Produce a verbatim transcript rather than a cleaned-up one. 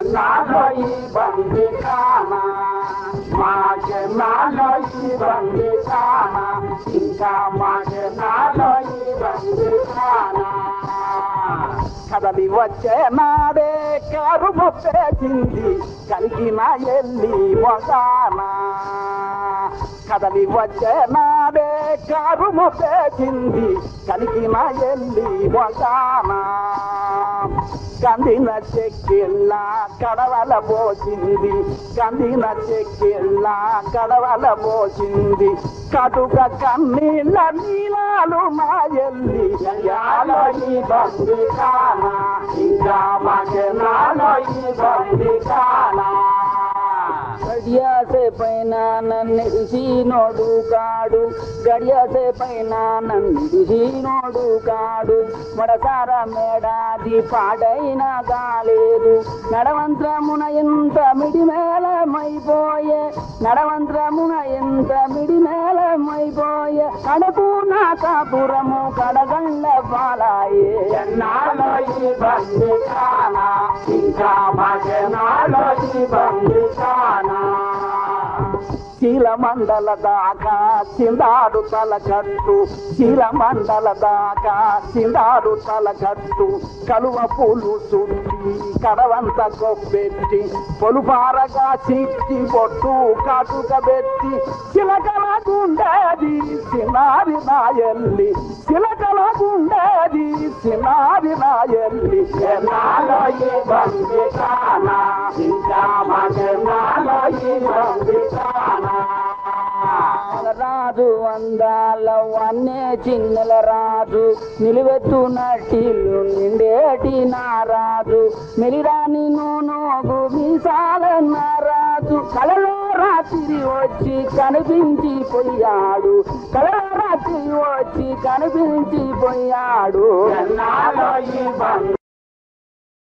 నాలో ఈ బంది కానా మాకే నాలో ఈ బంది కానా ఇంకా మాకే నాలో ఈ బంది కానా కదలి వచ్చే నాడే కారు మొప్పేసింది కలిగిన ఎల్లి మొగానా కదలి వచ్చే నాడే కారు మొప్పేసింది కలిగిన ఎల్లి మొగానా కందిన చెక్కిళ్ళ కడవల పోసింది కందిన చెక్కిళ్ళ కడవల పోసింది కటుక కన్నీళ్ళ నీలాలు మా ఎల్లి యాలో ఈ బంది కానా ఇంకా మాకే నాలో ఈ బంది కానా గడియాసే పైన నన్నిడిసినోడు కాడు గడియాసే పైన నన్నిడిసినోడు కాడు మడసార మేడాది పాడైన కాలేదు నడవంత్రమున ఎంత మిడిమేళమైపోయే నడవంత్రమున ఎంత మిడిమేళమైపోయే కడకు నా కాపురము కడగండ్ల పాలాయే నాలో ఈ బంది కానా ఇంకా మాకే నాలో ఈ బంది కానా శీల మండల దాకా చిందాడు తలకట్టు శీల మండల దాకా చిందాడు తలకట్టు కలువ పూలు చుట్టి కడవంత కొబ్బెట్టి పొలుపారగా చిట్టి పొట్టు కాటుక పెట్టి చిలకల గుండేది చిన్నారి నాయల్లి చిలకల గుండేది చిన్నారి నాయల్లి నాలో ఈ బంది కానా ఇంకా మాకే నాలో ఈ బంది కానా రాజు అందాల వన్నే చిన్నెల రాజు నిలువెత్తు నటిల్లు నిండేటి నారాజు మెలిరాని నూనోగు మీసాల నారాజు కలలో రాత్రి వచ్చి కనిపించి పోయాడు కలలో రాత్రి వచ్చి కనిపించి పోయాడు నాలో ఈ బంది